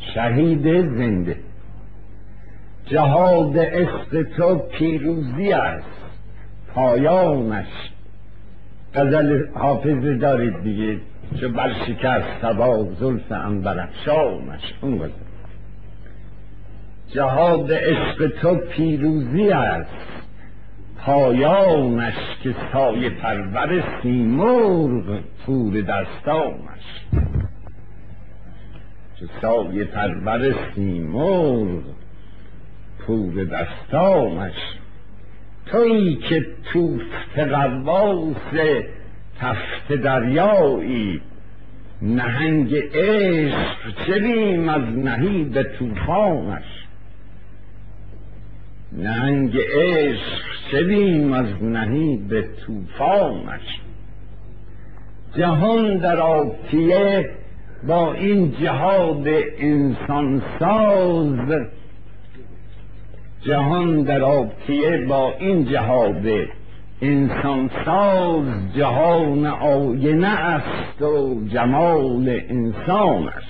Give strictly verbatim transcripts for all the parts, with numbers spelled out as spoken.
شهید زنده. جهاد عشق تو پیروزی است، پایانش. غزل حافظ دارید دیگه، چو برشکست صبا زلف عنبرافشانش. اون غزل جهاد عشق تو پیروزی است، پایانش. که سایه پرور سیمرغ پور دستانش. که سایه پرور سیمرغ پور دستانش. تویی که توفت غواص تفت دریایی، نهنگ عشق چه بیم از نهیب طوفانش. نهنگ عشق چه بیم از نهیب طوفانش. جهان در آتیه با این جهاد انسان ساز، جهان در آتیه با این جهاد انسان ساز. جهان آینه است و جمال انسانش.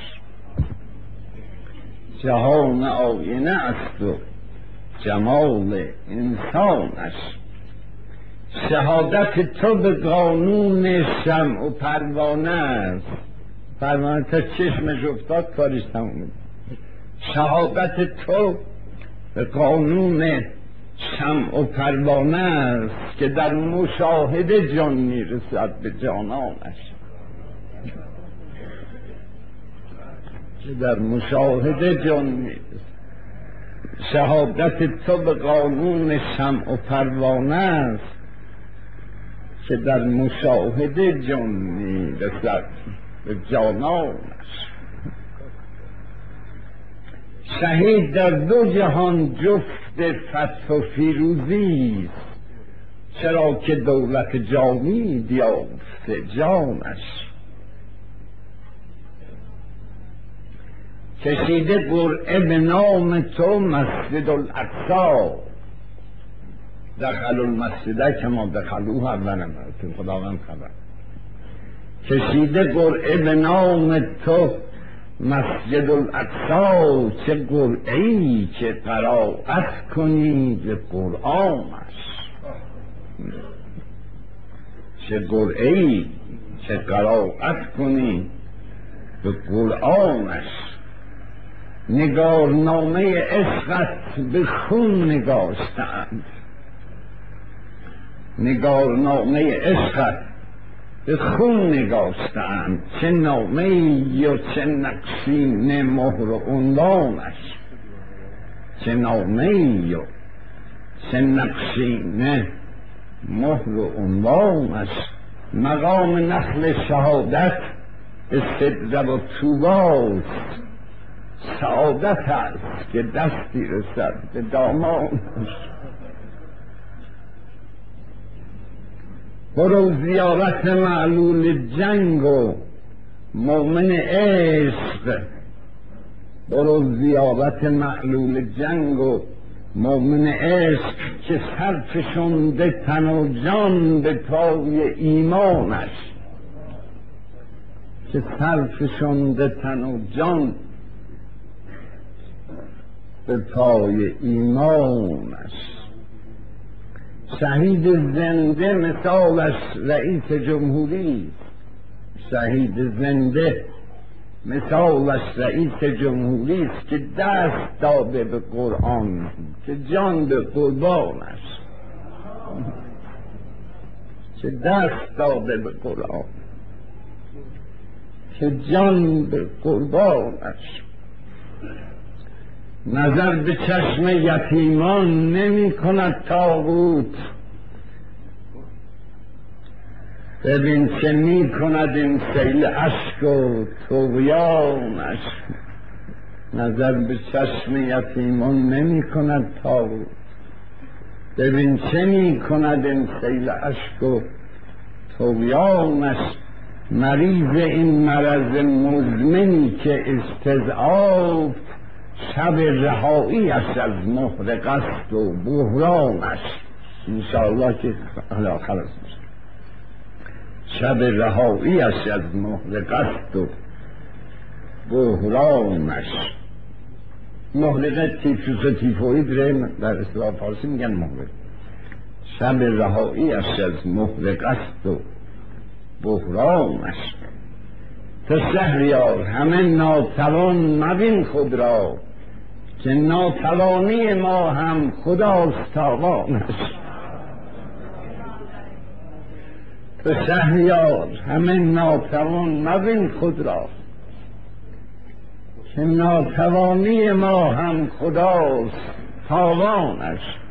جهان آینه است و جمال انسانش. شهادت تو به قانون شمع و پروانه است. پروانه تا چشمش افتاد کارش تمومه. شهادت تو به قانون شمع و پروانه است، که در مشاهده جان میرسد به جانانش. که در مشاهده جان میرسد. شهادت تو به قانون شمع و پروانه است، که در مشاهده جان میرسد به جانانش. شهید در دو جهان جفت فتح و فیروزی است، چرا که دولت جاوید یافت جانش. کشیده قرعه به نام تو مسجد الاقصی، دخلوا المسجد کما دخلوه اولا مرة. خداوند خبر کشیده قرعه به نام تو مسجد الاقصی. چه قرعه‌ای که قرائت کنی به قرآنش. چه قرعه‌ای که قرائت کنی به قرآنش. نگارنامه عشقت به خون نگاشتند. نگارنامه عشقت به خون نگاشتند. چه نامه‌ای و چه نقشین مهر و عنوانش. چه نامه‌ای و چه نقشین مهر و عنوانش. مقام نخل شهادت به صدر و طوباست. سعادت است که دستی رسد به دامانش. برو زیارت معلول جنگ و مؤمن عشق. برو زیارت معلول جنگ و مؤمن عشق، که سرفشانده تن و جان به پای ایمانش. که سرفشانده تن و جان به پای ایمانش. شهید زنده مثالش رئیس جمهوری. شهید زنده مثالش رئیس جمهوری است، که دست داده به قرآن، که جان به قربانش. که دست داده به قرآن، که جان به قربانش. نظر به چشم یتیمان نمی کند طاغوت. ببین چه می کند این سیل اشک و طغیانش. نظر به چشم یتیمان نمی کند طاغوت. ببین چه می کند این سیل اشک و طغیانش. مریض این مرض مزمنی که استضعاف، شب رهاییش از مهر قصد و بحرانش. انشاءالله که حالا خلاص میشه. شب رهاییش از مهر قصد و بحرانش. محرق تیفوس و تیفوید رو در اصطلاح فارسی میگن محرق. شب رهایی از محرق است و بحرانش. تو شهریار همه ناتوان مبین خود را، که ناتوانی ما هم خداست تاوانش. تو شهریار همه ناتوان مبین خود را، که ناتوانی ما هم خداست تاوانش.